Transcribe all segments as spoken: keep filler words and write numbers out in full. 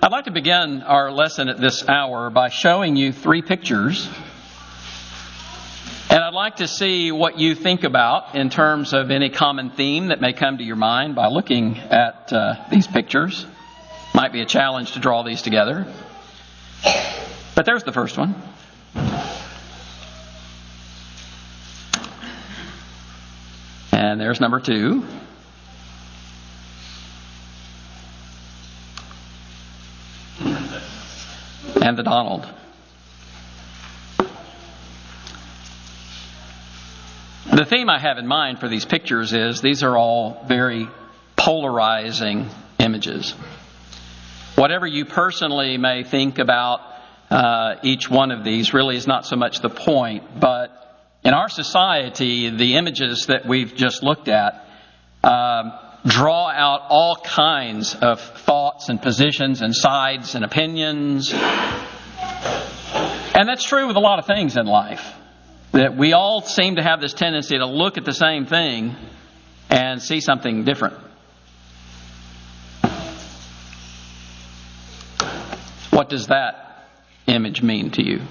I'd like to begin our lesson at this hour by showing you three pictures. And I'd like to see what you think about in terms of any common theme that may come to your mind by looking at uh, these pictures. Might be a challenge to draw these together. But there's the first one. And there's number two. And the Donald. The theme I have in mind for these pictures is these are all very polarizing images. Whatever you personally may think about uh, each one of these really is not so much the point, but in our society, the images that we've just looked at um, draw out all kinds of thoughts and positions and sides and opinions. And that's true with a lot of things in life. That we all seem to have this tendency to look at the same thing and see something different. What does that image mean to you?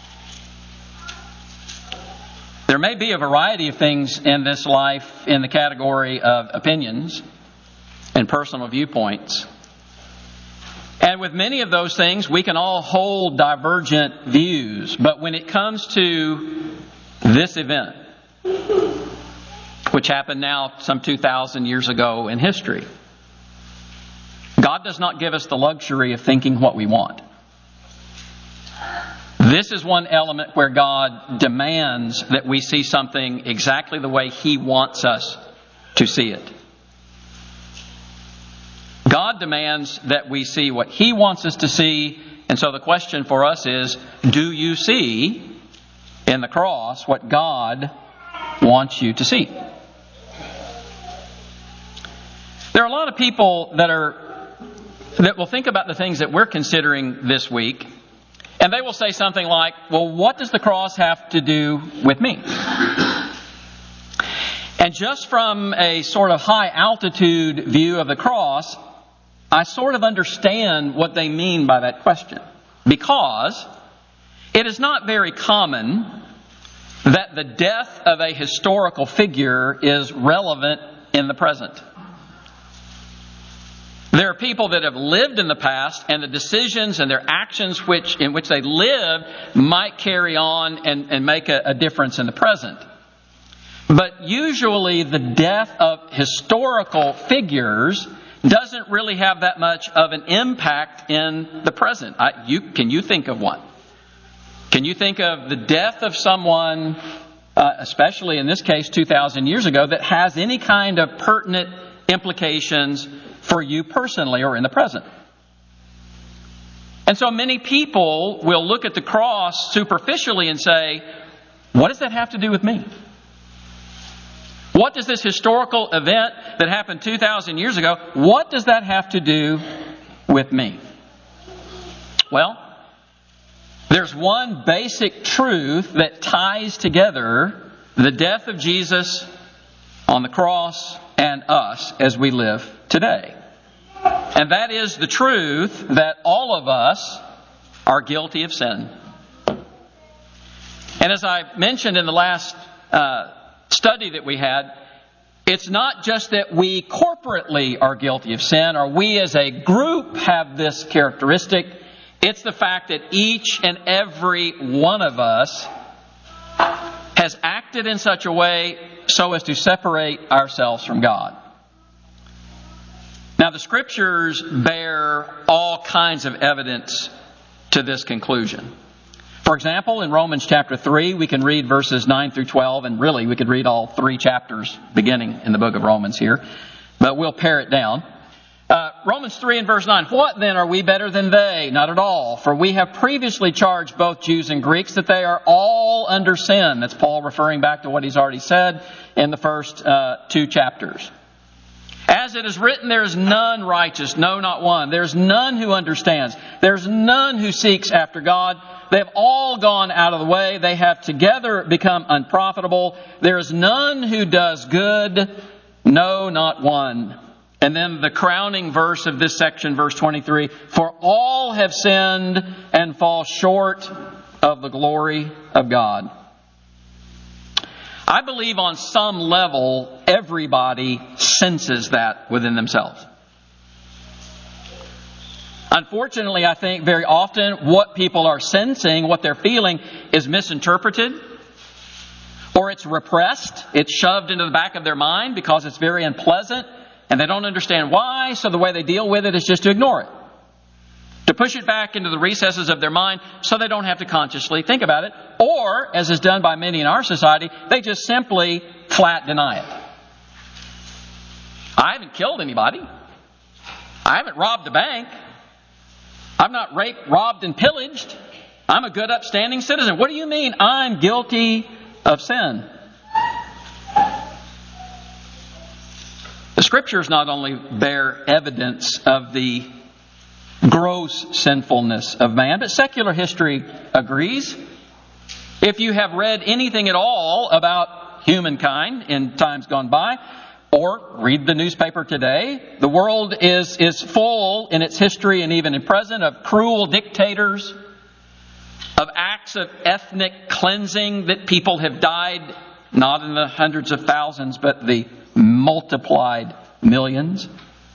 There may be a variety of things in this life in the category of opinions and personal viewpoints. And with many of those things, we can all hold divergent views. But when it comes to this event, which happened now some two thousand years ago in history, God does not give us the luxury of thinking what we want. This is one element where God demands that we see something exactly the way He wants us to see it. God demands that we see what He wants us to see, and so the question for us is, do you see in the cross what God wants you to see? There are a lot of people that are that will think about the things that we're considering this week, and they will say something like, well, what does the cross have to do with me? And just from a sort of high altitude view of the cross, I sort of understand what they mean by that question. Because it is not very common that the death of a historical figure is relevant in the present. There are people that have lived in the past, and the decisions and their actions which in which they lived might carry on and, and make a, a difference in the present. But usually the death of historical figures doesn't really have that much of an impact in the present. I, you, can you think of one? Can you think of the death of someone, uh, especially in this case two thousand years ago, that has any kind of pertinent implications for you personally or in the present? And so many people will look at the cross superficially and say, what does that have to do with me? What does this historical event that happened two thousand years ago, what does that have to do with me? Well, there's one basic truth that ties together the death of Jesus on the cross and us as we live today. And that is the truth that all of us are guilty of sin. And as I mentioned in the last uh, study that we had, it's not just that we corporately are guilty of sin, or we as a group have this characteristic. It's the fact that each and every one of us has acted in such a way so as to separate ourselves from God. Now, the Scriptures bear all kinds of evidence to this conclusion. For example, in Romans chapter three, we can read verses nine through twelve, and really we could read all three chapters beginning in the book of Romans here, but we'll pare it down. Uh, Romans three and verse nine, what then are we better than they? Not at all. For we have previously charged both Jews and Greeks that they are all under sin. That's Paul referring back to what he's already said in the first uh, two chapters. As it is written, there is none righteous, no, not one. There's none who understands. There's none who seeks after God. They have all gone out of the way. They have together become unprofitable. There is none who does good, no, not one. And then the crowning verse of this section, verse twenty-three, for all have sinned and fall short of the glory of God. I believe on some level, everybody senses that within themselves. Unfortunately, I think very often what people are sensing, what they're feeling, is misinterpreted. Or it's repressed. It's shoved into the back of their mind because it's very unpleasant. And they don't understand why, so the way they deal with it is just to ignore it. To push it back into the recesses of their mind so they don't have to consciously think about it. Or, as is done by many in our society, they just simply flat deny it. I haven't killed anybody. I haven't robbed a bank. I've not raped, robbed, and pillaged. I'm a good, upstanding citizen. What do you mean I'm guilty of sin? The Scriptures not only bear evidence of the gross sinfulness of man, but secular history agrees. If you have read anything at all about humankind in times gone by, or read the newspaper today, the world is, is full in its history and even in present of cruel dictators, of acts of ethnic cleansing that people have died, not in the hundreds of thousands, but the multiplied millions.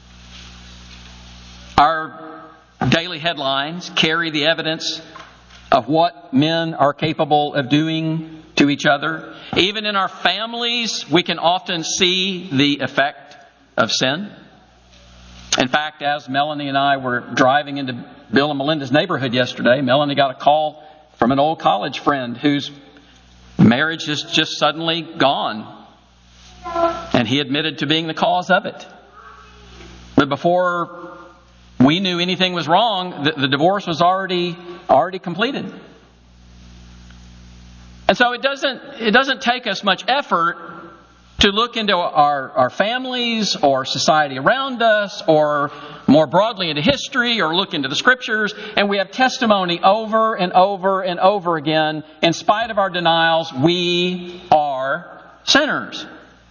Our daily headlines carry the evidence of what men are capable of doing to each other. Even in our families, we can often see the effect of sin. In fact, as Melanie and I were driving into Bill and Melinda's neighborhood yesterday, Melanie got a call from an old college friend whose marriage is just suddenly gone. And he admitted to being the cause of it. But before we knew anything was wrong, the, the divorce was already already completed. And so it doesn't it doesn't take us much effort to look into our, our families or society around us or more broadly into history or look into the Scriptures, and we have testimony over and over and over again. In spite of our denials, we are sinners.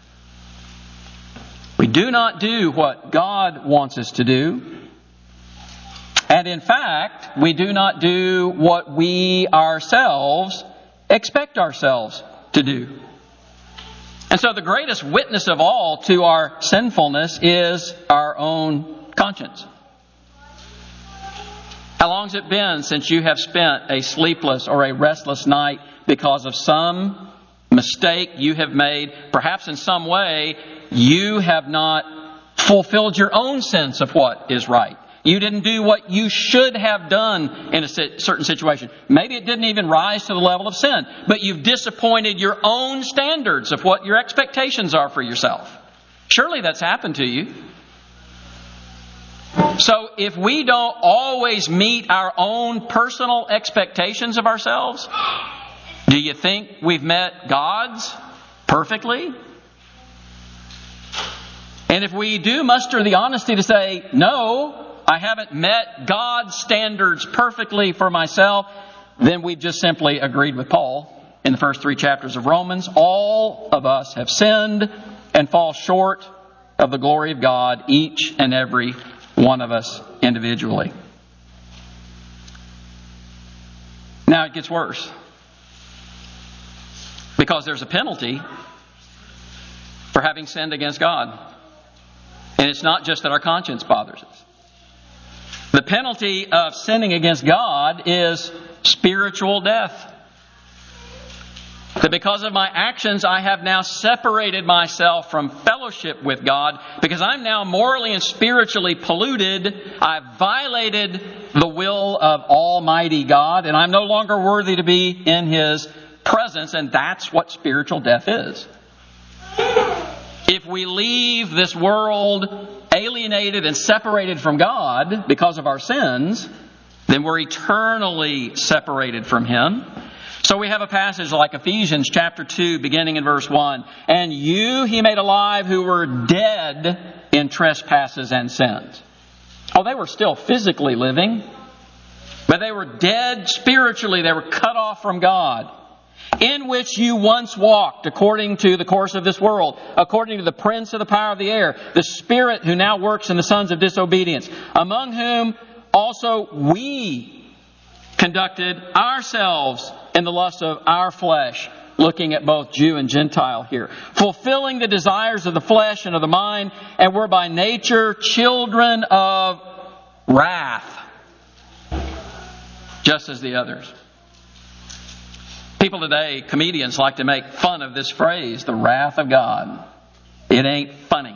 We do not do what God wants us to do. And in fact, we do not do what we ourselves expect ourselves to do. And so the greatest witness of all to our sinfulness is our own conscience. How long has it been since you have spent a sleepless or a restless night because of some mistake you have made? Perhaps in some way you have not fulfilled your own sense of what is right. You didn't do what you should have done in a certain situation. Maybe it didn't even rise to the level of sin, but you've disappointed your own standards of what your expectations are for yourself. Surely that's happened to you. So if we don't always meet our own personal expectations of ourselves, do you think we've met God's perfectly? And if we do muster the honesty to say, no, I haven't met God's standards perfectly for myself, then we've just simply agreed with Paul in the first three chapters of Romans. All of us have sinned and fall short of the glory of God, each and every one of us individually. Now it gets worse, because there's a penalty for having sinned against God. And it's not just that our conscience bothers us. The penalty of sinning against God is spiritual death. That because of my actions, I have now separated myself from fellowship with God, because I'm now morally and spiritually polluted. I've violated the will of Almighty God, and I'm no longer worthy to be in His presence, and that's what spiritual death is. If we leave this world alienated and separated from God because of our sins, then we're eternally separated from Him. So we have a passage like Ephesians chapter two, beginning in verse one. And you He made alive who were dead in trespasses and sins. Oh, they were still physically living, but they were dead spiritually. They were cut off from God. in which you once walked according to the course of this world, according to the prince of the power of the air, the spirit who now works in the sons of disobedience, among whom also we conducted ourselves in the lust of our flesh, looking at both Jew and Gentile here, fulfilling the desires of the flesh and of the mind, and were by nature children of wrath, just as the others. People today, comedians, like to make fun of this phrase, the wrath of God. It ain't funny.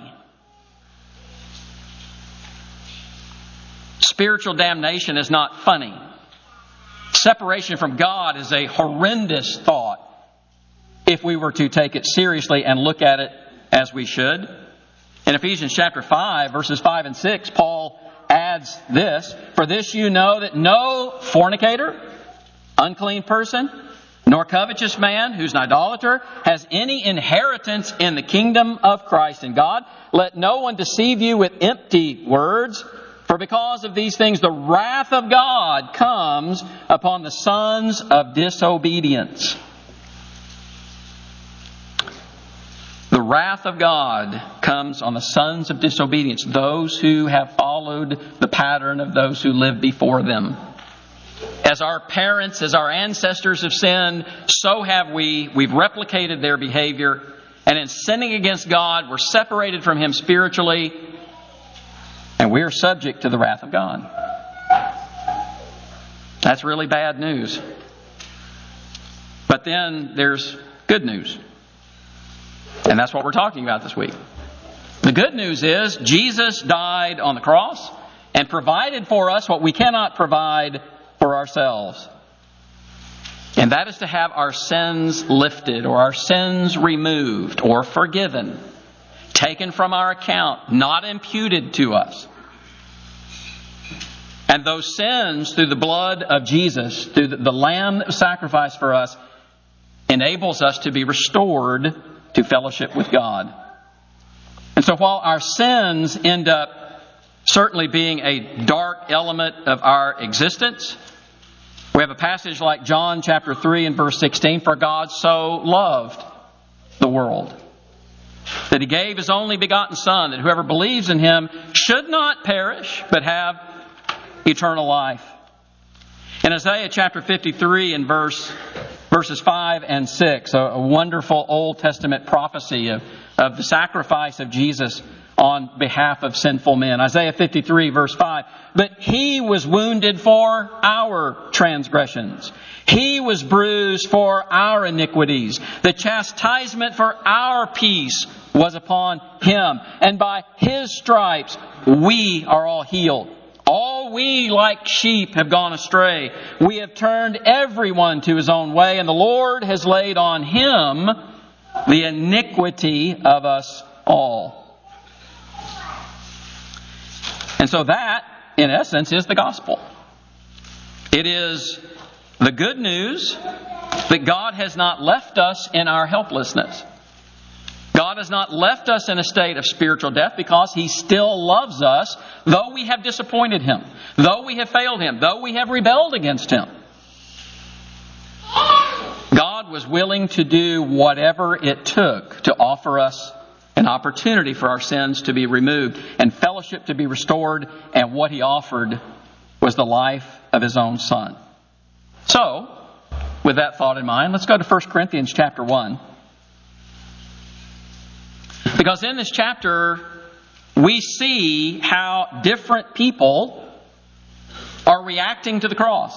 Spiritual damnation is not funny. Separation from God is a horrendous thought if we were to take it seriously and look at it as we should. In Ephesians chapter five, verses five and six, Paul adds this, "For this you know that no fornicator, unclean person, nor covetous man who's an idolater has any inheritance in the kingdom of Christ and God. Let no one deceive you with empty words, for because of these things the wrath of God comes upon the sons of disobedience." The wrath of God comes on the sons of disobedience, those who have followed the pattern of those who lived before them. As our parents, as our ancestors have sinned, so have we. We've replicated their behavior. And in sinning against God, we're separated from Him spiritually. And we're subject to the wrath of God. That's really bad news. But then there's good news. And that's what we're talking about this week. The good news is Jesus died on the cross and provided for us what we cannot provide for ourselves. And that is to have our sins lifted, or our sins removed or forgiven, taken from our account, not imputed to us. And those sins, through the blood of Jesus, through the Lamb that was sacrificed for us, enables us to be restored to fellowship with God. And so while our sins end up certainly being a dark element of our existence, we have a passage like John chapter three and verse sixteen, "For God so loved the world, that He gave His only begotten Son, that whoever believes in Him should not perish, but have eternal life." In Isaiah chapter fifty-three and verse verses five and six, a, a wonderful Old Testament prophecy of, of the sacrifice of Jesus on behalf of sinful men. Isaiah fifty-three verse five, "But He was wounded for our transgressions. He was bruised for our iniquities. The chastisement for our peace was upon Him. And by His stripes we are all healed. All we like sheep have gone astray. We have turned everyone to his own way, and the Lord has laid on Him the iniquity of us all." And so that, in essence, is the gospel. It is the good news that God has not left us in our helplessness. God has not left us in a state of spiritual death, because He still loves us, though we have disappointed Him, though we have failed Him, though we have rebelled against Him. God was willing to do whatever it took to offer us an opportunity for our sins to be removed and fellowship to be restored, and what He offered was the life of His own Son. So, with that thought in mind, let's go to First Corinthians chapter one. Because in this chapter, we see how different people are reacting to the cross.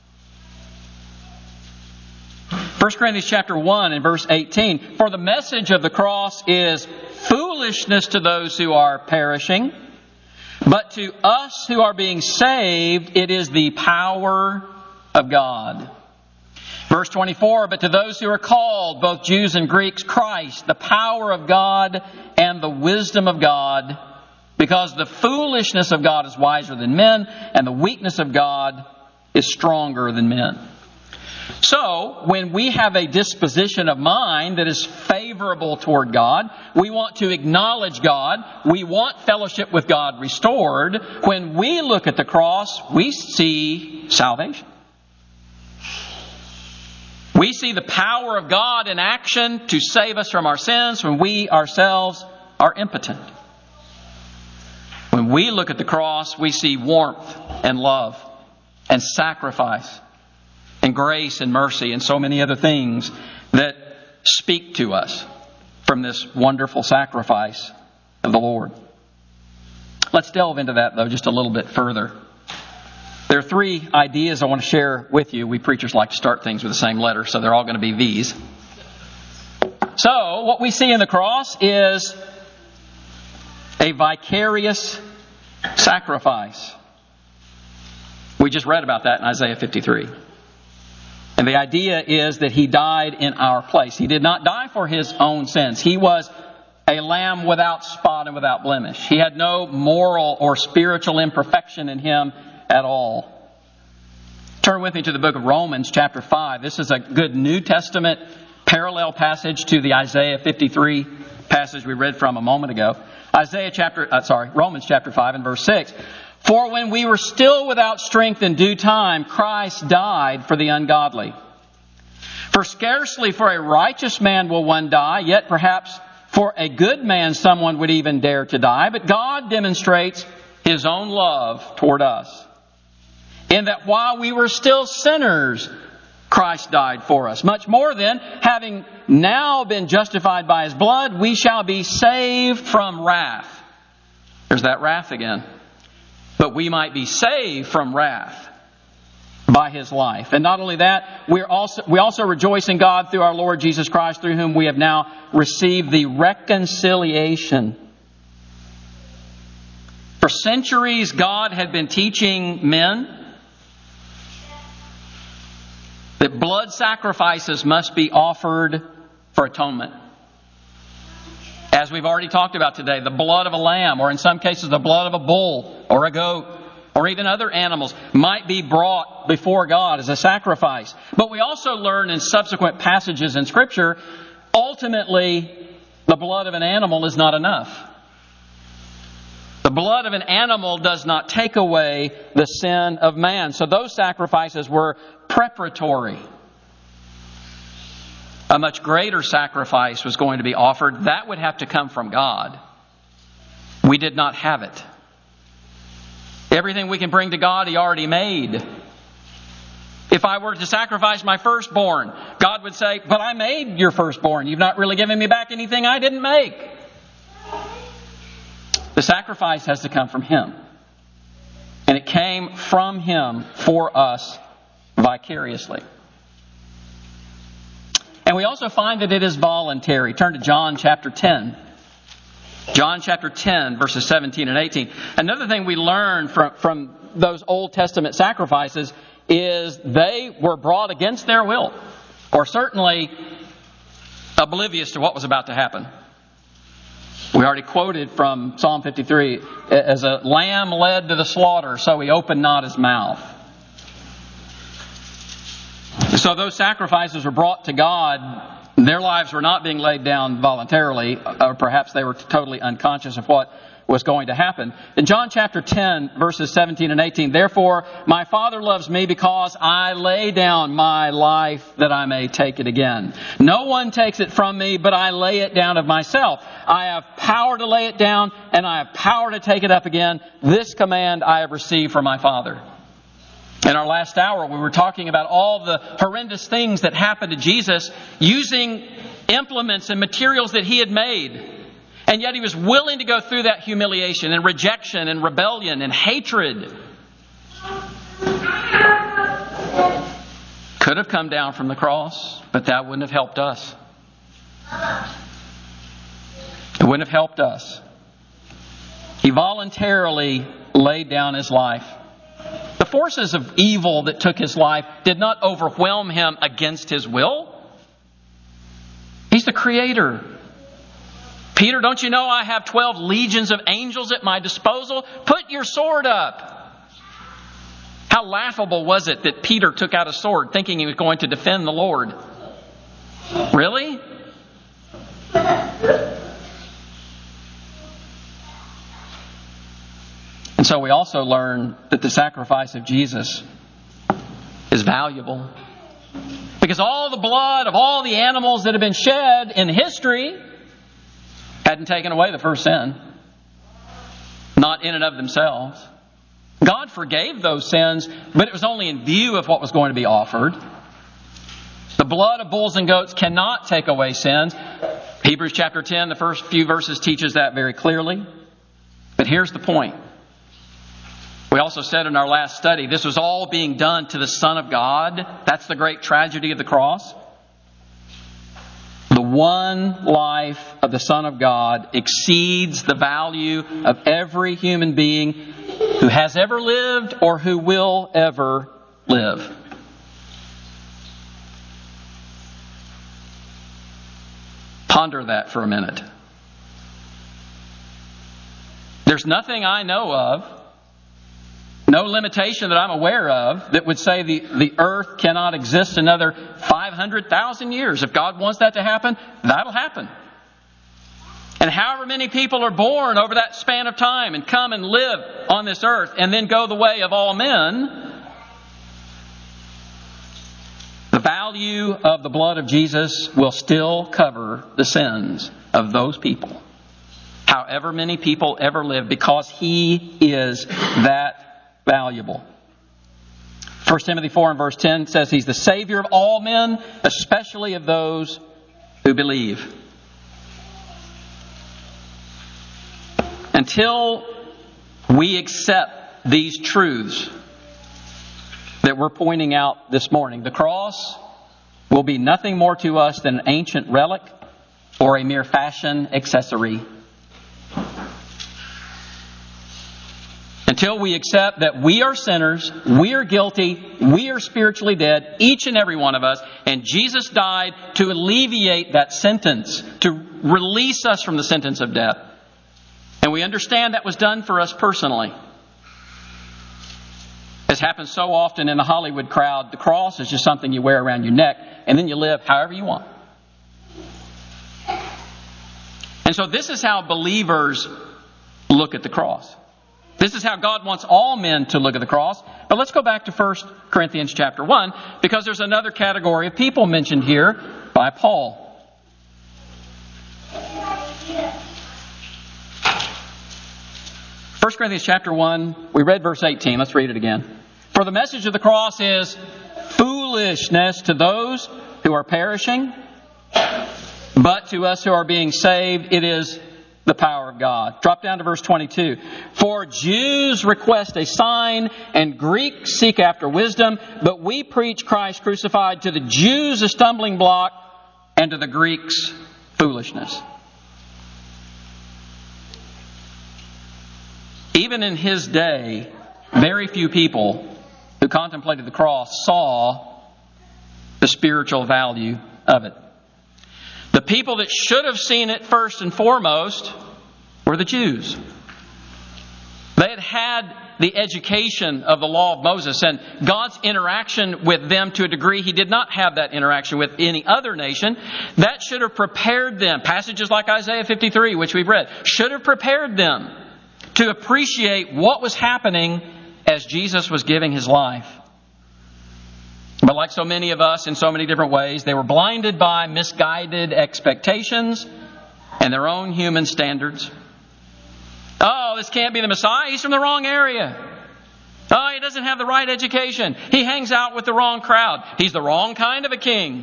First Corinthians chapter one and verse eighteen, "For the message of the cross is foolishness to those who are perishing, but to us who are being saved, it is the power of God." Verse twenty-four, "But to those who are called, both Jews and Greeks, Christ, the power of God and the wisdom of God, because the foolishness of God is wiser than men, and the weakness of God is stronger than men." So, when we have a disposition of mind that is favorable toward God, we want to acknowledge God, we want fellowship with God restored, when we look at the cross, we see salvation. We see the power of God in action to save us from our sins when we ourselves are impotent. When we look at the cross, we see warmth and love and sacrifice and grace and mercy and so many other things that speak to us from this wonderful sacrifice of the Lord. Let's delve into that, though, just a little bit further. There are three ideas I want to share with you. We preachers like to start things with the same letter, so they're all going to be V's. So, what we see in the cross is a vicarious sacrifice. We just read about that in Isaiah fifty-three. And the idea is that He died in our place. He did not die for His own sins. He was a lamb without spot and without blemish. He had no moral or spiritual imperfection in Him at all. Turn with me to the book of Romans chapter five. This is a good New Testament parallel passage to the Isaiah fifty-three passage we read from a moment ago. Isaiah chapter, uh, sorry, Romans chapter five and verse six. For when we were still without strength in due time, Christ died for the ungodly. For scarcely for a righteous man will one die, yet perhaps for a good man someone would even dare to die. But God demonstrates His own love toward us, in that while we were still sinners, Christ died for us. Much more then, having now been justified by His blood, we shall be saved from wrath. There's that wrath again. But we might be saved from wrath by His life. And not only that, we're also, we also rejoice in God through our Lord Jesus Christ, through whom we have now received the reconciliation. For centuries, God had been teaching men that blood sacrifices must be offered for atonement. As we've already talked about today, the blood of a lamb, or in some cases the blood of a bull or a goat, or even other animals, might be brought before God as a sacrifice. But we also learn in subsequent passages in Scripture, ultimately, the blood of an animal is not enough. The blood of an animal does not take away the sin of man. So those sacrifices were preparatory. A much greater sacrifice was going to be offered. That would have to come from God. We did not have it. Everything we can bring to God, He already made. If I were to sacrifice my firstborn, God would say, but I made your firstborn. You've not really given me back anything I didn't make. The sacrifice has to come from Him. And it came from Him for us vicariously. And we also find that it is voluntary. Turn to John chapter ten. John chapter ten, verses seventeen and eighteen. Another thing we learn from, from those Old Testament sacrifices is they were brought against their will, or certainly oblivious to what was about to happen. We already quoted from Psalm fifty-three, as a lamb led to the slaughter, so He opened not His mouth. So those sacrifices were brought to God. Their lives were not being laid down voluntarily, or perhaps they were totally unconscious of what was going to happen. In John chapter ten, verses seventeen and eighteen, therefore my Father loves me because I lay down my life that I may take it again. No one takes it from me, but I lay it down of myself. I have power to lay it down, and I have power to take it up again. This command I have received from my Father. In our last hour, we were talking about all the horrendous things that happened to Jesus using implements and materials that He had made. And yet He was willing to go through that humiliation and rejection and rebellion and hatred. Could have come down from the cross, but that wouldn't have helped us. It wouldn't have helped us. He voluntarily laid down His life. The forces of evil that took His life did not overwhelm Him against His will. He's the Creator. Peter, don't you know I have twelve legions of angels at my disposal? Put your sword up. How laughable was it that Peter took out a sword thinking he was going to defend the Lord? Really? And so we also learn that the sacrifice of Jesus is valuable. Because all the blood of all the animals that have been shed in history hadn't taken away the first sin. Not in and of themselves. God forgave those sins, but it was only in view of what was going to be offered. The blood of bulls and goats cannot take away sins. Hebrews chapter ten, the first few verses teaches that very clearly. But here's the point. We also said in our last study, this was all being done to the Son of God. That's the great tragedy of the cross. The one life of the Son of God exceeds the value of every human being who has ever lived or who will ever live. Ponder that for a minute. There's nothing I know of, no limitation that I'm aware of, that would say the, the earth cannot exist another five hundred thousand years. If God wants that to happen, that'll happen. And however many people are born over that span of time and come and live on this earth and then go the way of all men, the value of the blood of Jesus will still cover the sins of those people. However many people ever live, because He is that valuable. First Timothy four and verse ten says He's the Savior of all men, especially of those who believe. Until we accept these truths that we're pointing out this morning, the cross will be nothing more to us than an ancient relic or a mere fashion accessory. Until we accept that we are sinners, we are guilty, we are spiritually dead, each and every one of us, and Jesus died to alleviate that sentence, to release us from the sentence of death. And we understand that was done for us personally. As happens so often in the Hollywood crowd, the cross is just something you wear around your neck, and then you live however you want. And so this is how believers look at the cross. This is how God wants all men to look at the cross. But let's go back to First Corinthians chapter one, because there's another category of people mentioned here by Paul. First Corinthians chapter one, we read verse eighteen. Let's read it again. For the message of the cross is foolishness to those who are perishing, but to us who are being saved, it is the power of God. Drop down to verse twenty-two. For Jews request a sign and Greeks seek after wisdom, but we preach Christ crucified, to the Jews a stumbling block and to the Greeks foolishness. Even in his day, very few people who contemplated the cross saw the spiritual value of it. The people that should have seen it first and foremost were the Jews. They had had the education of the law of Moses, and God's interaction with them to a degree He did not have that interaction with any other nation. That should have prepared them. Passages like Isaiah fifty-three, which we've read, should have prepared them to appreciate what was happening as Jesus was giving His life. But like so many of us in so many different ways, they were blinded by misguided expectations and their own human standards. Oh, this can't be the Messiah. He's from the wrong area. Oh, he doesn't have the right education. He hangs out with the wrong crowd. He's the wrong kind of a king.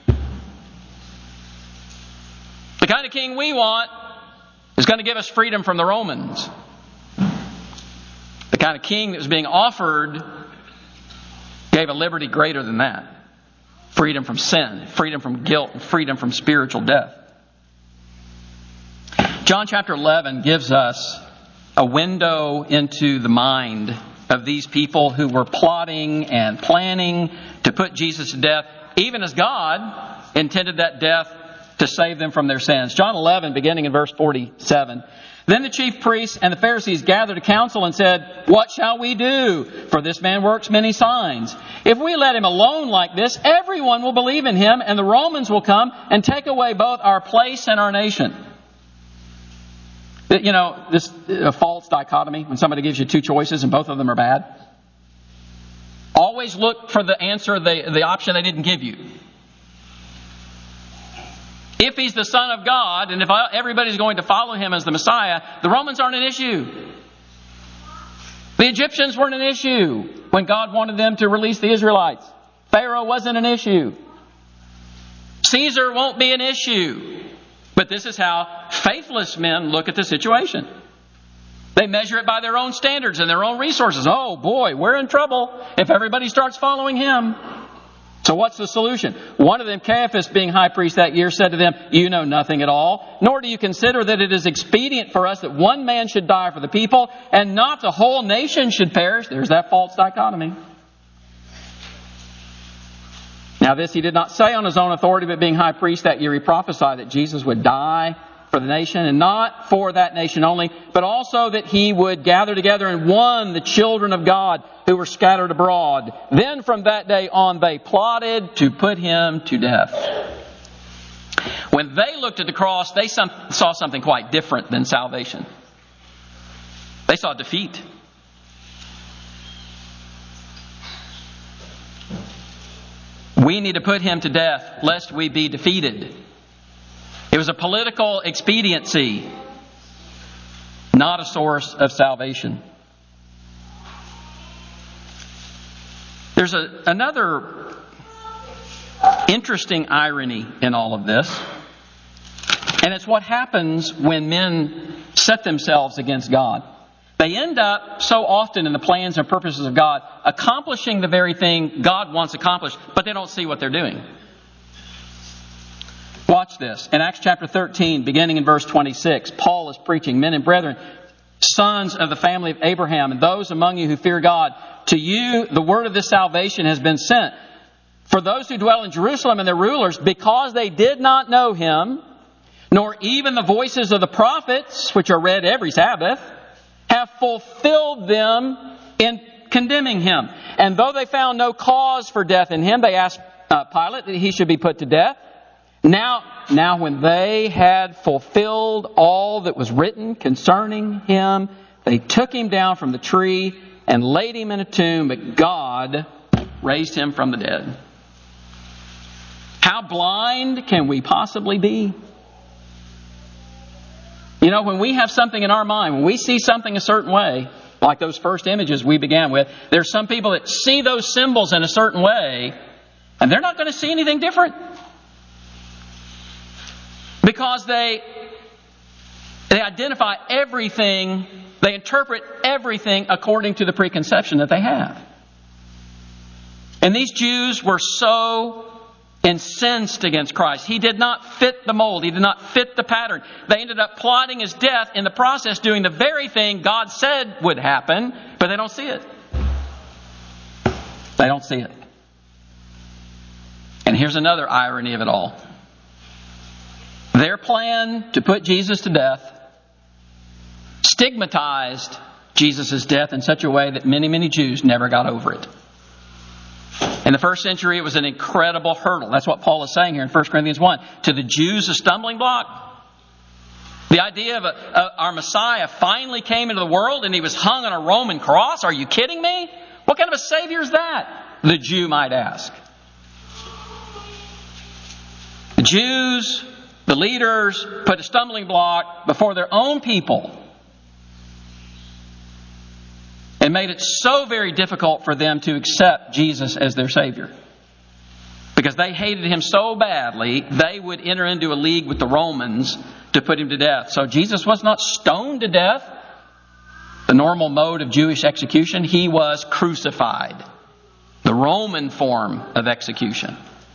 The kind of king we want is going to give us freedom from the Romans. The kind of king that was being offered gave a liberty greater than that. Freedom from sin, freedom from guilt, and freedom from spiritual death. John chapter eleven gives us a window into the mind of these people who were plotting and planning to put Jesus to death, even as God intended that death to save them from their sins. John eleven, beginning in verse forty-seven. Then the chief priests and the Pharisees gathered a council and said, "What shall we do? For this man works many signs. If we let him alone like this, everyone will believe in him, and the Romans will come and take away both our place and our nation." You know, this a false dichotomy, when somebody gives you two choices and both of them are bad. Always look for the answer, the, the option they didn't give you. If he's the Son of God, and if everybody's going to follow him as the Messiah, the Romans aren't an issue. The Egyptians weren't an issue when God wanted them to release the Israelites. Pharaoh wasn't an issue. Caesar won't be an issue. But this is how faithless men look at the situation. They measure it by their own standards and their own resources. Oh boy, we're in trouble if everybody starts following him. So what's the solution? One of them, Caiaphas, being high priest that year, said to them, "You know nothing at all, nor do you consider that it is expedient for us that one man should die for the people, and not the whole nation should perish." There's that false dichotomy. Now this he did not say on his own authority, but being high priest that year, he prophesied that Jesus would die for the nation, and not for that nation only, but also that he would gather together in one the children of God who were scattered abroad. Then from that day on they plotted to put him to death. When they looked at the cross, they some, saw something quite different than salvation. They saw defeat. We need to put him to death lest we be defeated. It was a political expediency, not a source of salvation. There's a, another interesting irony in all of this, and it's what happens when men set themselves against God. They end up so often in the plans and purposes of God accomplishing the very thing God wants accomplished, but they don't see what they're doing. Watch this. In Acts chapter thirteen, beginning in verse twenty-six, Paul is preaching, "Men and brethren, sons of the family of Abraham, and those among you who fear God, to you the word of this salvation has been sent. For those who dwell in Jerusalem and their rulers, because they did not know him, nor even the voices of the prophets, which are read every Sabbath, have fulfilled them in condemning him. And though they found no cause for death in him, they asked uh, Pilate that he should be put to death. Now, now when they had fulfilled all that was written concerning him, they took him down from the tree and laid him in a tomb, but God raised him from the dead." How blind can we possibly be? You know, when we have something in our mind, when we see something a certain way, like those first images we began with, there's some people that see those symbols in a certain way, and they're not going to see anything different. Because they, they identify everything, they interpret everything according to the preconception that they have. And these Jews were so incensed against Christ. He did not fit the mold. He did not fit the pattern. They ended up plotting his death, in the process doing the very thing God said would happen, but they don't see it. They don't see it. And here's another irony of it all. Their plan to put Jesus to death stigmatized Jesus' death in such a way that many, many Jews never got over it. In the first century, it was an incredible hurdle. That's what Paul is saying here in First Corinthians one. To the Jews, a stumbling block. The idea of a, a, our Messiah finally came into the world and he was hung on a Roman cross. Are you kidding me? What kind of a Savior is that? The Jew might ask. The Jews, the leaders, put a stumbling block before their own people. It made it so very difficult for them to accept Jesus as their Savior. Because they hated him so badly, they would enter into a league with the Romans to put him to death. So Jesus was not stoned to death, the normal mode of Jewish execution. He was crucified, the Roman form of execution.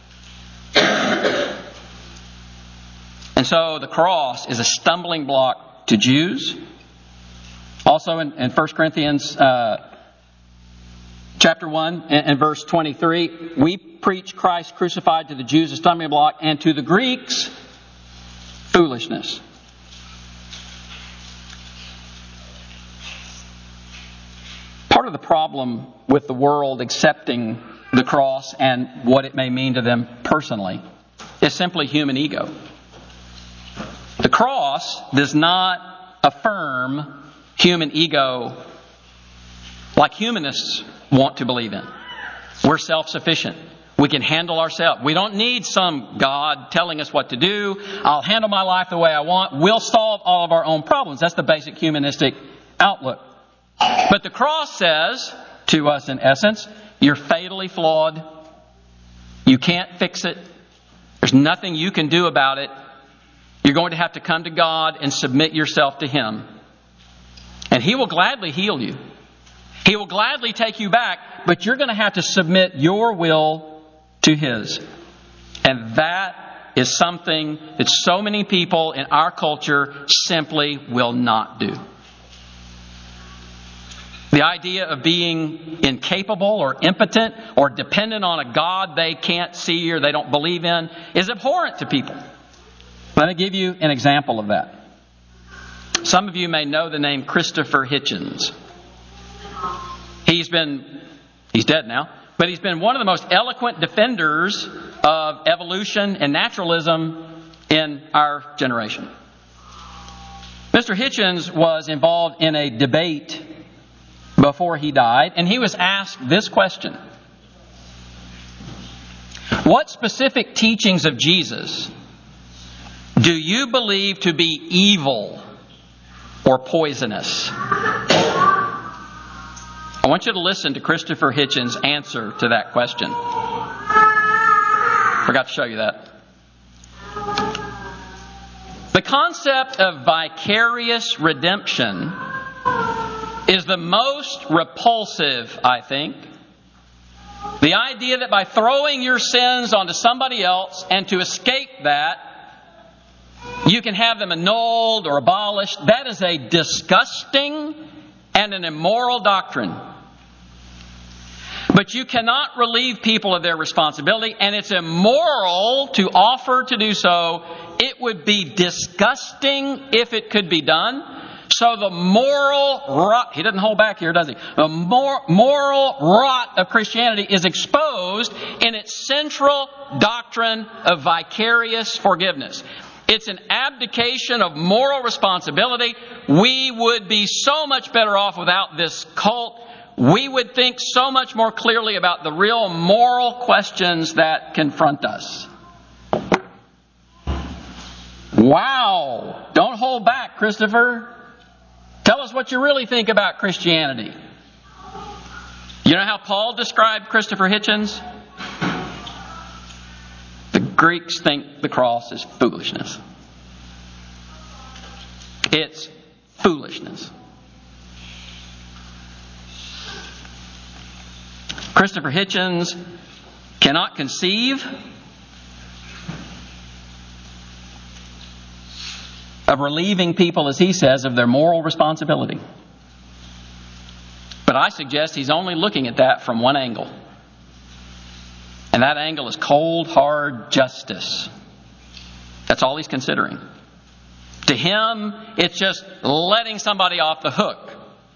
And so the cross is a stumbling block to Jews. Also in, in First Corinthians uh, chapter one and, and verse twenty-three, we preach Christ crucified to the Jews a stumbling block, and to the Greeks foolishness. Part of the problem with the world accepting the cross and what it may mean to them personally is simply human ego. The cross does not affirm human ego like humanists want to believe in. We're self-sufficient. We can handle ourselves. We don't need some God telling us what to do. I'll handle my life the way I want. We'll solve all of our own problems. That's the basic humanistic outlook. But the cross says to us, in essence, you're fatally flawed. You can't fix it. There's nothing you can do about it. You're going to have to come to God and submit yourself to Him. And He will gladly heal you. He will gladly take you back, but you're going to have to submit your will to His. And that is something that so many people in our culture simply will not do. The idea of being incapable or impotent or dependent on a God they can't see or they don't believe in is abhorrent to people. Let me give you an example of that. Some of you may know the name Christopher Hitchens. He's been, he's dead now, but he's been one of the most eloquent defenders of evolution and naturalism in our generation. Mister Hitchens was involved in a debate before he died, and he was asked this question. What specific teachings of Jesus do you believe to be evil or poisonous? I want you to listen to Christopher Hitchens' answer to that question. Forgot to show you that. The concept of vicarious redemption is the most repulsive, I think. The idea that by throwing your sins onto somebody else and to escape that, you can have them annulled or abolished, that is a disgusting and an immoral doctrine. But you cannot relieve people of their responsibility, and it's immoral to offer to do so. It would be disgusting if it could be done. So the moral rot, he doesn't hold back here, does he? The mor- moral rot of Christianity is exposed in its central doctrine of vicarious forgiveness. It's an abdication of moral responsibility. We would be so much better off without this cult. We would think so much more clearly about the real moral questions that confront us. Wow! Don't hold back, Christopher. Tell us what you really think about Christianity. You know how Paul described Christopher Hitchens? The Greeks think the cross is foolishness. It's foolishness. Christopher Hitchens cannot conceive of relieving people, as he says, of their moral responsibility. But I suggest he's only looking at that from one angle. And that angle is cold, hard justice. That's all he's considering. To him, it's just letting somebody off the hook.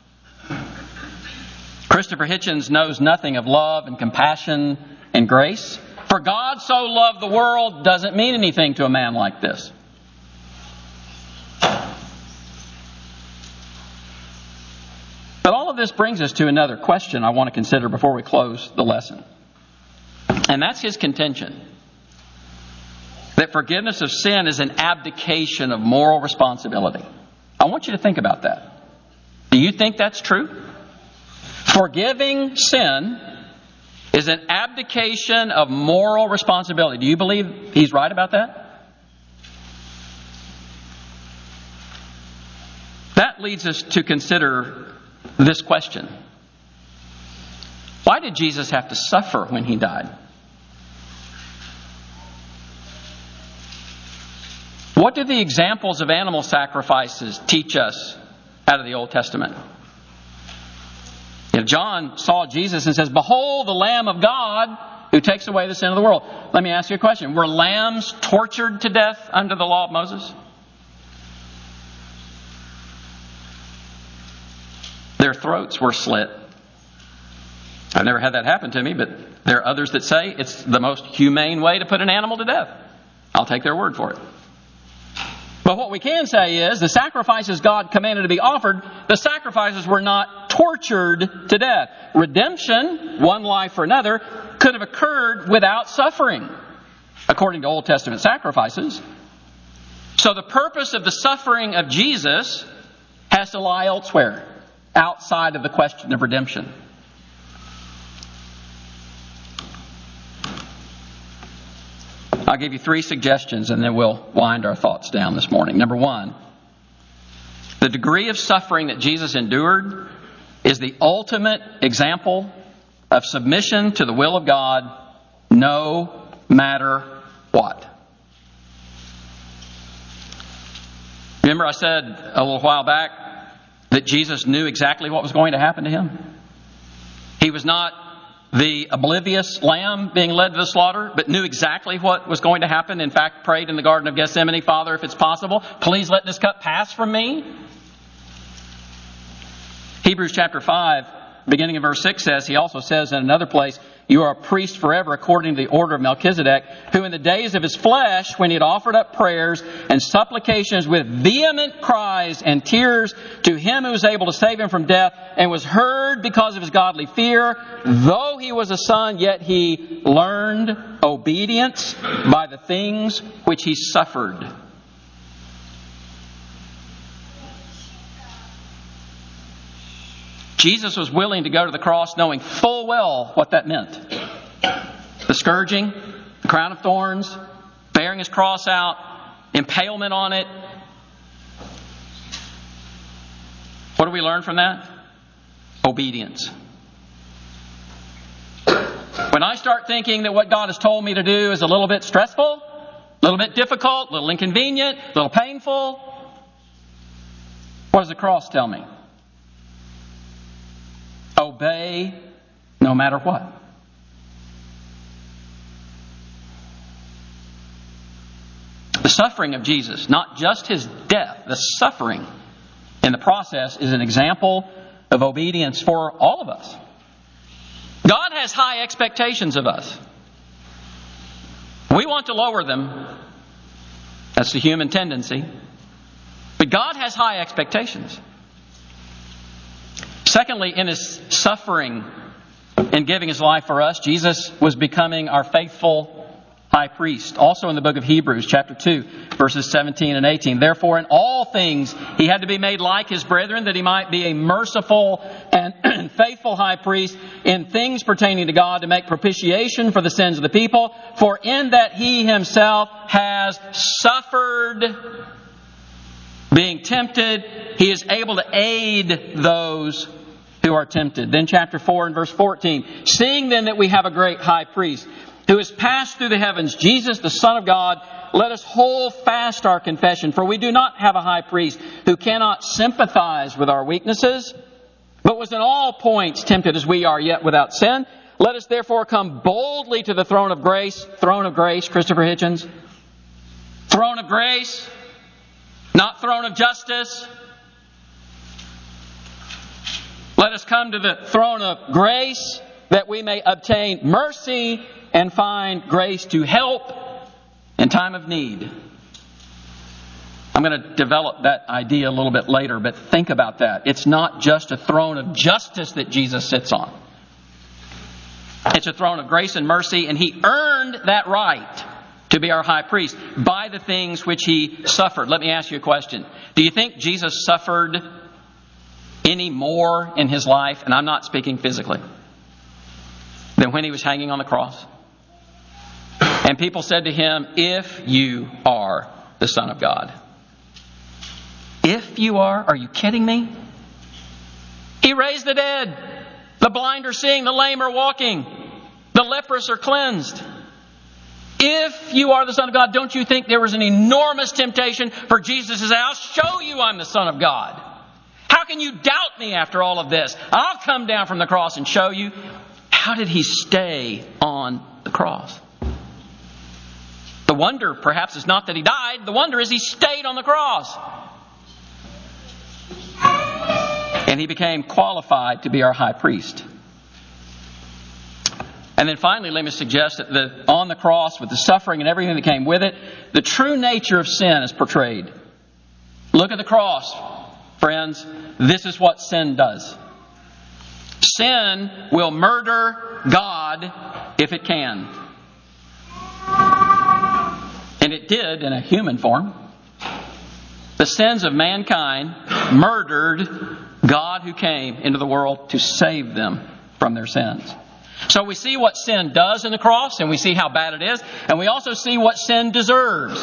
Christopher Hitchens knows nothing of love and compassion and grace. For God so loved the world doesn't mean anything to a man like this. But all of this brings us to another question I want to consider before we close the lesson. And that's his contention. That forgiveness of sin is an abdication of moral responsibility. I want you to think about that. Do you think that's true? Forgiving sin is an abdication of moral responsibility. Do you believe he's right about that? That leads us to consider this question. Why did Jesus have to suffer when he died? What do the examples of animal sacrifices teach us out of the Old Testament? You know, John saw Jesus and says, "Behold the Lamb of God who takes away the sin of the world." Let me ask you a question. Were lambs tortured to death under the law of Moses? Their throats were slit. I've never had that happen to me, but there are others that say it's the most humane way to put an animal to death. I'll take their word for it. But what we can say is the sacrifices God commanded to be offered, the sacrifices were not tortured to death. Redemption, one life for another, could have occurred without suffering, according to Old Testament sacrifices. So the purpose of the suffering of Jesus has to lie elsewhere, outside of the question of redemption. I'll give you three suggestions and then we'll wind our thoughts down this morning. Number one, the degree of suffering that Jesus endured is the ultimate example of submission to the will of God, no matter what. Remember I said a little while back that Jesus knew exactly what was going to happen to him? He was not the oblivious lamb being led to the slaughter, but knew exactly what was going to happen. In fact, prayed in the Garden of Gethsemane, Father, if it's possible, please let this cup pass from me. Hebrews chapter five, beginning in verse six says, he also says in another place, you are a priest forever according to the order of Melchizedek, who in the days of his flesh, when he had offered up prayers and supplications with vehement cries and tears to him who was able to save him from death, and was heard because of his godly fear, though he was a son, yet he learned obedience by the things which he suffered. Jesus was willing to go to the cross knowing full well what that meant. The scourging, the crown of thorns, bearing his cross out, impalement on it. What do we learn from that? Obedience. When I start thinking that what God has told me to do is a little bit stressful, a little bit difficult, a little inconvenient, a little painful, what does the cross tell me? Obey no matter what. The suffering of Jesus, not just his death, the suffering in the process is an example of obedience for all of us. God has high expectations of us. We want to lower them. That's the human tendency. But God has high expectations. Secondly, in his suffering and giving his life for us, Jesus was becoming our faithful high priest. Also in the book of Hebrews, chapter two, verses seventeen and eighteen. Therefore, in all things, he had to be made like his brethren, that he might be a merciful and faithful high priest in things pertaining to God, to make propitiation for the sins of the people. For in that he himself has suffered, being tempted, he is able to aid those who are tempted. Then chapter four and verse fourteen. Seeing then that we have a great high priest who has passed through the heavens, Jesus the Son of God, let us hold fast our confession. For we do not have a high priest who cannot sympathize with our weaknesses, but was in all points tempted as we are, yet without sin. Let us therefore come boldly to the throne of grace. Throne of grace, Christopher Hitchens. Throne of grace, not throne of justice. Let us come to the throne of grace that we may obtain mercy and find grace to help in time of need. I'm going to develop that idea a little bit later, but think about that. It's not just a throne of justice that Jesus sits on. It's a throne of grace and mercy, and he earned that right to be our high priest by the things which he suffered. Let me ask you a question. Do you think Jesus suffered any more in his life, and I'm not speaking physically, than when he was hanging on the cross? And people said to him, if you are the Son of God. If you are? Are you kidding me? He raised the dead. The blind are seeing, the lame are walking. The leprous are cleansed. If you are the Son of God, don't you think there was an enormous temptation for Jesus to say, I'll show you I'm the Son of God. How can you doubt me after all of this? I'll come down from the cross and show you. How did he stay on the cross? The wonder, perhaps, is not that he died. The wonder is he stayed on the cross. And he became qualified to be our high priest. And then finally, let me suggest that the, on the cross, with the suffering and everything that came with it, the true nature of sin is portrayed. Look at the cross, friends. This is what sin does. Sin will murder God if it can. And it did in a human form. The sins of mankind murdered God who came into the world to save them from their sins. So we see what sin does in the cross, and we see how bad it is, and we also see what sin deserves.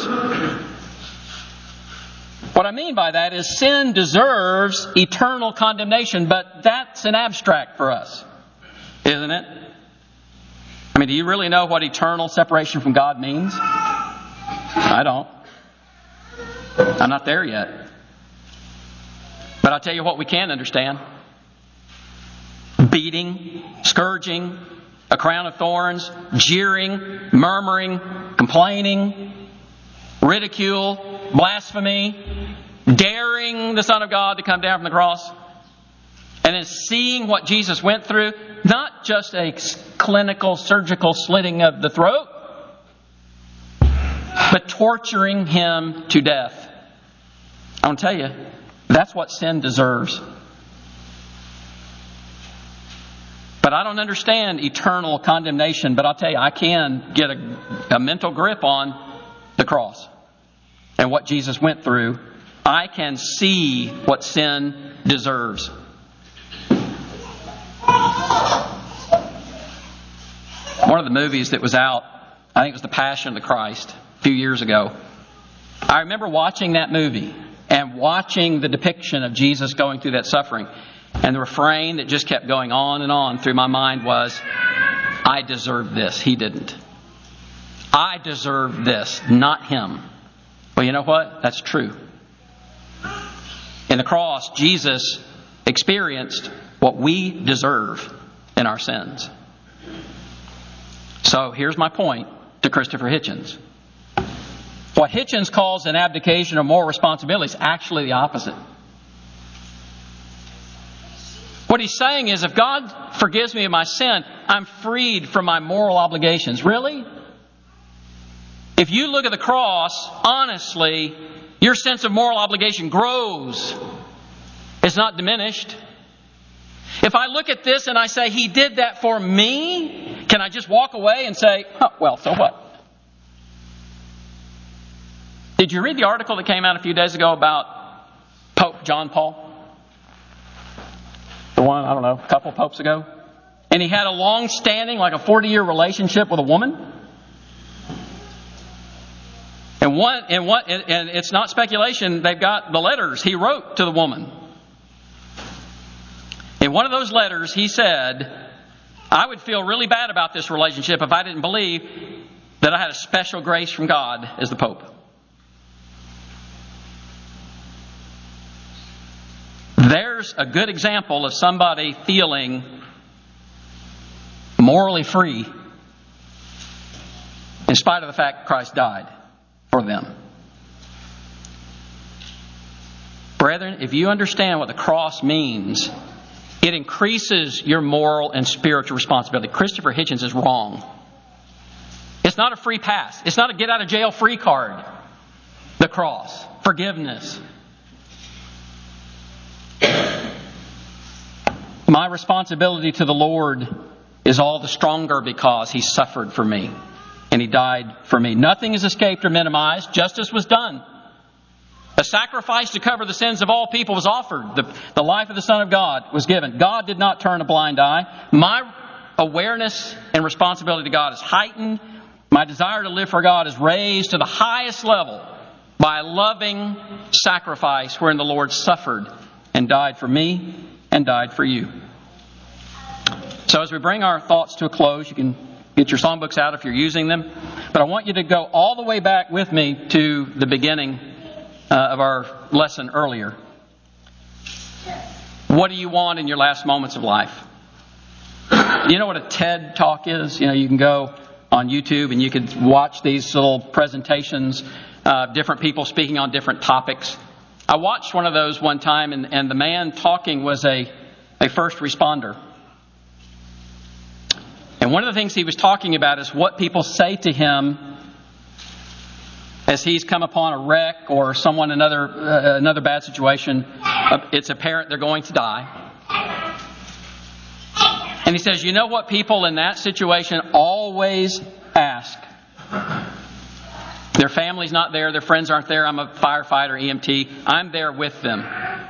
What I mean by that is sin deserves eternal condemnation, but that's an abstract for us, isn't it? I mean, do you really know what eternal separation from God means? I don't. I'm not there yet. But I'll tell you what we can understand. Beating, scourging, a crown of thorns, jeering, murmuring, complaining, ridicule, blasphemy, daring the Son of God to come down from the cross, and then seeing what Jesus went through, not just a clinical surgical slitting of the throat, but torturing Him to death. I want to tell you, that's what sin deserves. But I don't understand eternal condemnation, but I'll tell you, I can get a, a mental grip on the cross and what Jesus went through. I can see what sin deserves. One of the movies that was out, I think it was The Passion of the Christ, a few years ago. I remember watching that movie and watching the depiction of Jesus going through that suffering. And the refrain that just kept going on and on through my mind was, I deserve this. He didn't. I deserve this, not Him. Well, you know what? That's true. In the cross, Jesus experienced what we deserve in our sins. So here's my point to Christopher Hitchens. What Hitchens calls an abdication of moral responsibility is actually the opposite. What he's saying is, if God forgives me of my sin, I'm freed from my moral obligations. Really? If you look at the cross, honestly, your sense of moral obligation grows. It's not diminished. If I look at this and I say, He did that for me, can I just walk away and say, oh, well, so what? Did you read the article that came out a few days ago about Pope John Paul? The one, I don't know, a couple of popes ago? And he had a long-standing, like a forty-year relationship with a woman. And one, and what, and it's not speculation, they've got the letters he wrote to the woman. In one of those letters, he said, I would feel really bad about this relationship if I didn't believe that I had a special grace from God as the Pope. There's a good example of somebody feeling morally free in spite of the fact Christ died for them. Brethren, if you understand what the cross means, it increases your moral and spiritual responsibility. Christopher Hitchens is wrong. It's not a free pass. It's not a get out of jail free card. The cross. Forgiveness. My responsibility to the Lord is all the stronger because He suffered for me and He died for me. Nothing is escaped or minimized. Justice was done. A sacrifice to cover the sins of all people was offered. The, the life of the Son of God was given. God did not turn a blind eye. My awareness and responsibility to God is heightened. My desire to live for God is raised to the highest level by a loving sacrifice wherein the Lord suffered and died for me and died for you. So as we bring our thoughts to a close, you can get your songbooks out if you're using them. But I want you to go all the way back with me to the beginning uh, of our lesson earlier. What do you want in your last moments of life? You know what a TED Talk is? You know, you can go on YouTube and you can watch these little presentations, uh, different people speaking on different topics. I watched one of those one time, and, and the man talking was a, a first responder. And one of the things he was talking about is what people say to him as he's come upon a wreck or someone another uh, another bad situation, uh, it's apparent they're going to die. And he says, you know what people in that situation always ask? Their family's not there, their friends aren't there. I'm a firefighter, E M T. I'm there with them.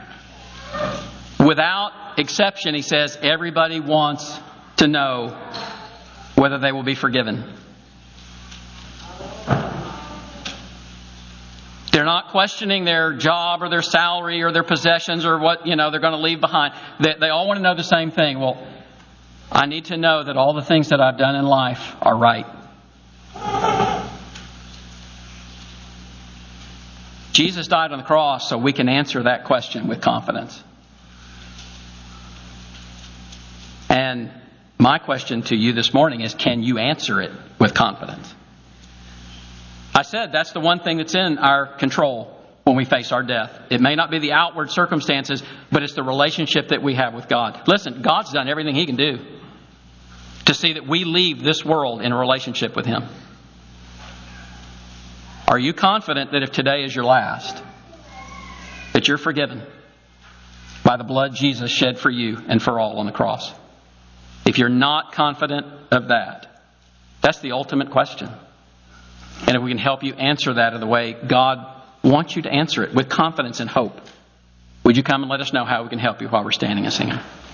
Without exception, he says, everybody wants to know whether they will be forgiven. They're not questioning their job or their salary or their possessions or what, you know, they're going to leave behind. They, they all want to know the same thing. Well, I need to know that all the things that I've done in life are right. Jesus died on the cross so we can answer that question with confidence. And my question to you this morning is, can you answer it with confidence? I said that's the one thing that's in our control when we face our death. It may not be the outward circumstances, but it's the relationship that we have with God. Listen, God's done everything He can do to see that we leave this world in a relationship with Him. Are you confident that if today is your last, that you're forgiven by the blood Jesus shed for you and for all on the cross? If you're not confident of that, that's the ultimate question. And if we can help you answer that in the way God wants you to answer it, with confidence and hope, would you come and let us know how we can help you while we're standing and singing?